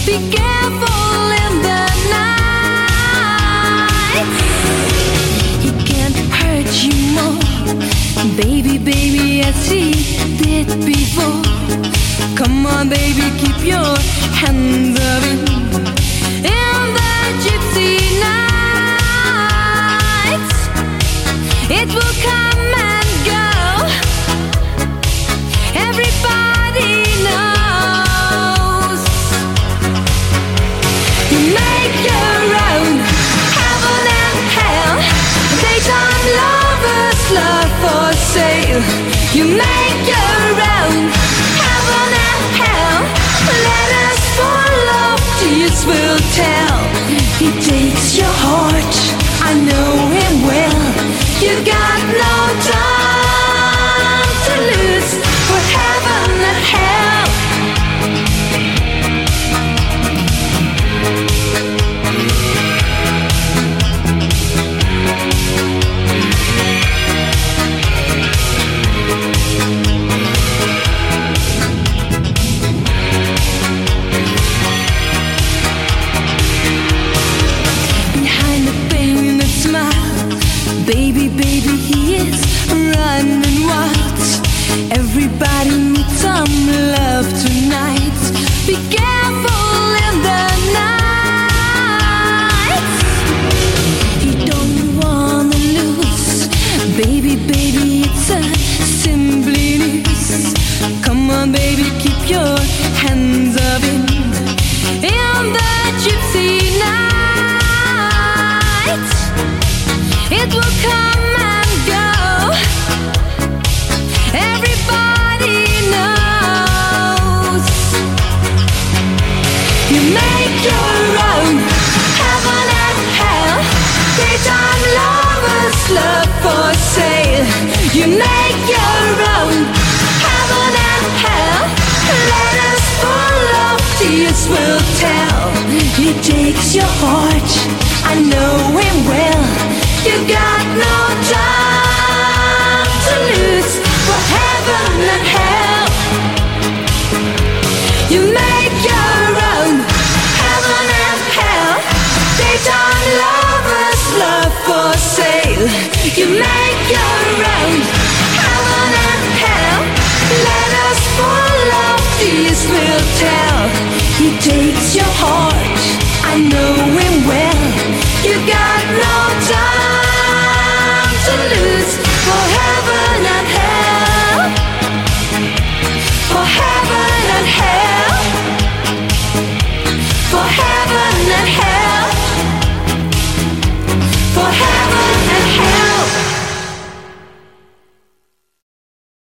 Be careful in the night. He can't hurt you more, baby, baby, as he did before. Come on, baby, keep your hands up in the gypsy night. It will come and go. Everybody knows. You make your own heaven and hell. Daytime lovers, love for sale. You make your own heaven and hell. Let us follow, tears will tell. He takes your heart, I know him well. You got no time to lose for heaven and hell. Behind the painted smile, baby, baby, he is running wild. Everybody needs some love tonight. Be careful in the night. You don't wanna lose, baby, baby, it's a simply news. Come on, baby, keep your hands up in the gypsy night. It will come and go. Everybody knows. You make your own heaven and hell. Daytime lovers, love for sale. You make your own heaven and hell. Let us follow, tears will tell. He takes your heart, I know him well. You got no time to lose for heaven and hell. You make your own heaven and hell. Daytime lovers, love for sale. You make your own heaven and hell. Let us follow, tears will tell. He takes your heart, I know him well. You got no